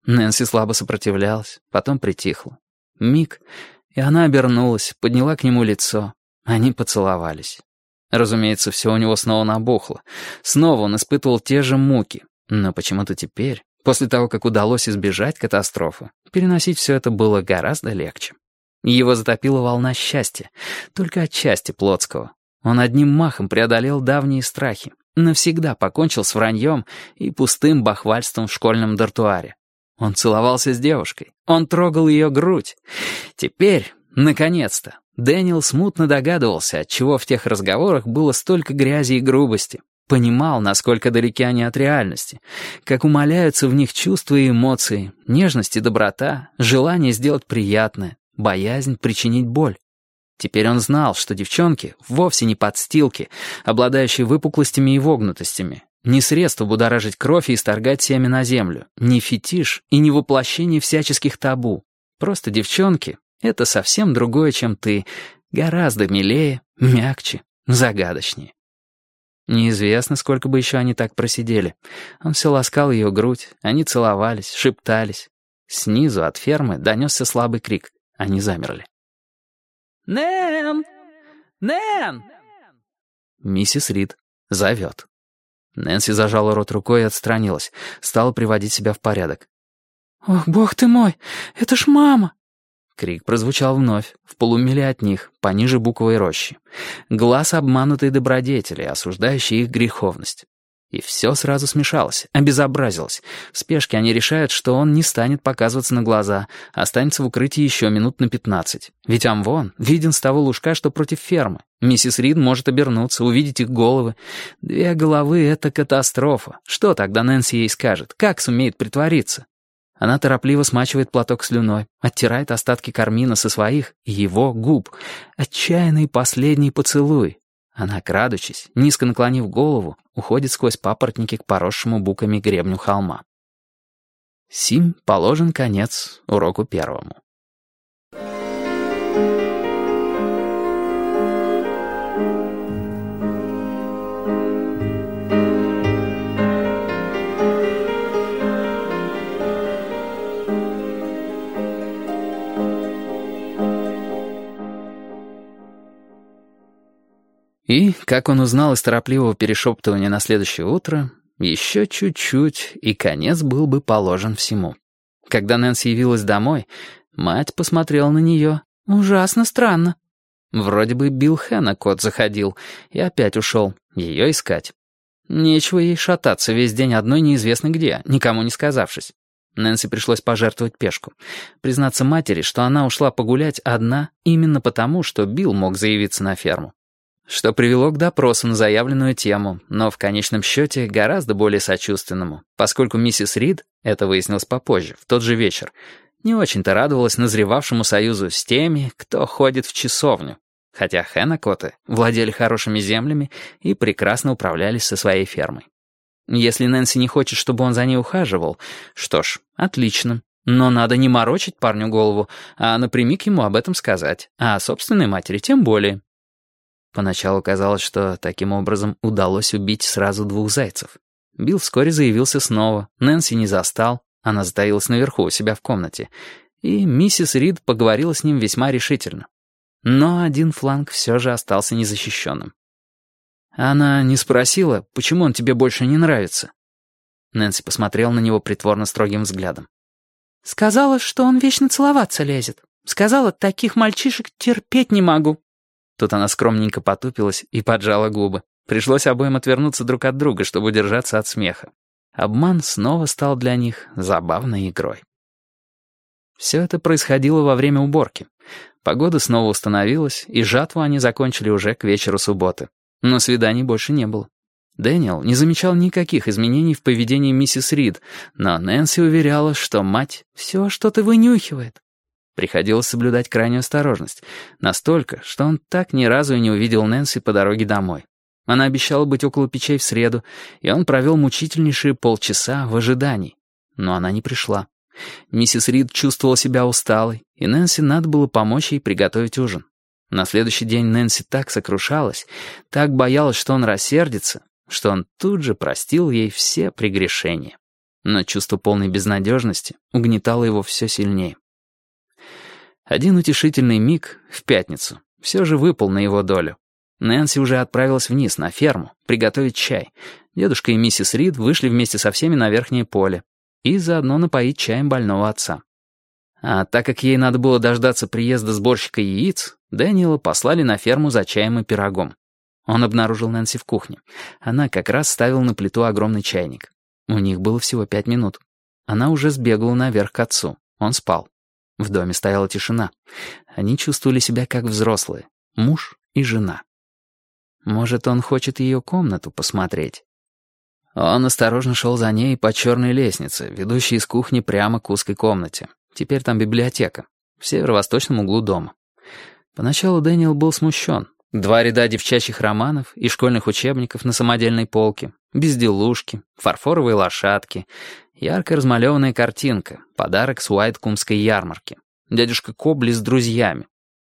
Нэнси слабо сопротивлялась, потом притихла. Миг, и она обернулась, подняла к нему лицо. Они поцеловались. Разумеется, все у него снова набухло. Снова он испытывал те же муки. Но почему-то теперь, после того, как удалось избежать катастрофы, переносить все это было гораздо легче. Его затопила волна счастья, только отчасти плотского. Он одним махом преодолел давние страхи, навсегда покончил с враньем и пустым бахвальством в школьном дартуаре. Он целовался с девушкой, он трогал ее грудь. Теперь, наконец-то, Дэниел смутно догадывался, отчего в тех разговорах было столько грязи и грубости. Понимал, насколько далеки они от реальности, как умаляются в них чувства и эмоции, нежность и доброта, желание сделать приятное, боязнь причинить боль. Теперь он знал, что девчонки вовсе не подстилки, обладающие выпуклостями и вогнутостями, не средство будоражить кровь и исторгать семя на землю, не фетиш и не воплощение всяческих табу. Просто девчонки — это совсем другое, чем ты, гораздо милее, мягче, загадочнее. Неизвестно, сколько бы еще они так просидели. Он все ласкал ее грудь, они целовались, шептались. Снизу от фермы донесся слабый крик. Они замерли. «Нэн! Нэн!» Миссис Рид зовет. Нэнси зажала рот рукой и отстранилась, стала приводить себя в порядок. «Ох, бог ты мой, это ж мама!» Крик прозвучал вновь, в полумиле от них, пониже буковой рощи. Глаз обманутой добродетели, осуждающий их греховность. И все сразу смешалось, обезобразилось. В спешке они решают, что он не станет показываться на глаза, а останется в укрытии еще минут на 15. Ведь Амвон виден с того лужка, что против фермы. Миссис Рид может обернуться, увидеть их головы. 2 головы — это катастрофа. Что тогда Нэнси ей скажет? Как сумеет притвориться? Она торопливо смачивает платок слюной, оттирает остатки кармина со своих и его губ. Отчаянный последний поцелуй. Она, крадучись, низко наклонив голову, уходит сквозь папоротники к поросшему буками гребню холма. Сим положен конец уроку 1. И, как он узнал из торопливого перешептывания на следующее утро, еще чуть-чуть, и конец был бы положен всему. Когда Нэнси явилась домой, мать посмотрела на нее ужасно странно. Вроде бы Билл Хеннекот заходил и опять ушел, ее искать. Нечего ей шататься весь день одной неизвестно где, никому не сказавшись. Нэнси пришлось пожертвовать пешку. Признаться матери, что она ушла погулять одна именно потому, что Билл мог заявиться на ферму. Что привело к допросу на заявленную тему, но в конечном счете гораздо более сочувственному, поскольку миссис Рид, это выяснилось попозже, в тот же вечер, не очень-то радовалась назревавшему союзу с теми, кто ходит в часовню, хотя Хеннекоты владели хорошими землями и прекрасно управлялись со своей фермой. Если Нэнси не хочет, чтобы он за ней ухаживал, что ж, отлично, но надо не морочить парню голову, а напрямик ему об этом сказать, а собственной матери тем более. Поначалу казалось, что таким образом удалось убить сразу 2 зайцев. Билл вскоре заявился снова, Нэнси не застал, она затаилась наверху у себя в комнате, и миссис Рид поговорила с ним весьма решительно. Но один фланг все же остался незащищенным. Она не спросила, почему он тебе больше не нравится. Нэнси посмотрела на него притворно строгим взглядом. «Сказала, что он вечно целоваться лезет. Сказала, таких мальчишек терпеть не могу». Тут она скромненько потупилась и поджала губы. Пришлось обоим отвернуться друг от друга, чтобы удержаться от смеха. Обман снова стал для них забавной игрой. Все это происходило во время уборки. Погода снова установилась, и жатву они закончили уже к вечеру субботы. Но свиданий больше не было. Дэниел не замечал никаких изменений в поведении миссис Рид, но Нэнси уверяла, что мать все что-то вынюхивает. Приходилось соблюдать крайнюю осторожность. Настолько, что он так ни разу и не увидел Нэнси по дороге домой. Она обещала быть около печей в среду, и он провел мучительнейшие полчаса в ожидании. Но она не пришла. Миссис Рид чувствовала себя усталой, и Нэнси надо было помочь ей приготовить ужин. На следующий день Нэнси так сокрушалась, так боялась, что он рассердится, что он тут же простил ей все прегрешения. но чувство полной безнадежности угнетало его все сильнее. Один утешительный миг в пятницу все же выпал на его долю. Нэнси уже отправилась вниз, на ферму, приготовить чай. Дедушка и миссис Рид вышли вместе со всеми на верхнее поле и заодно напоить чаем больного отца. А так как ей надо было дождаться приезда сборщика яиц, Дэниела послали на ферму за чаем и пирогом. Он обнаружил Нэнси в кухне. Она как раз ставила на плиту огромный чайник. У них было всего 5 минут. Она уже сбегала наверх к отцу. Он спал. В доме стояла тишина. Они чувствовали себя как взрослые. Муж и жена. Может, он хочет ее комнату посмотреть? Он осторожно шел за ней по черной лестнице, ведущей из кухни прямо к узкой комнате. Теперь там библиотека, в северо-восточном углу дома. Поначалу Дэниел был смущен. 2 ряда девчачьих романов и школьных учебников на самодельной полке, безделушки, фарфоровые лошадки, ярко размалеванная картинка, подарок с Уайткумской ярмарки, дядюшка Кобли с друзьями,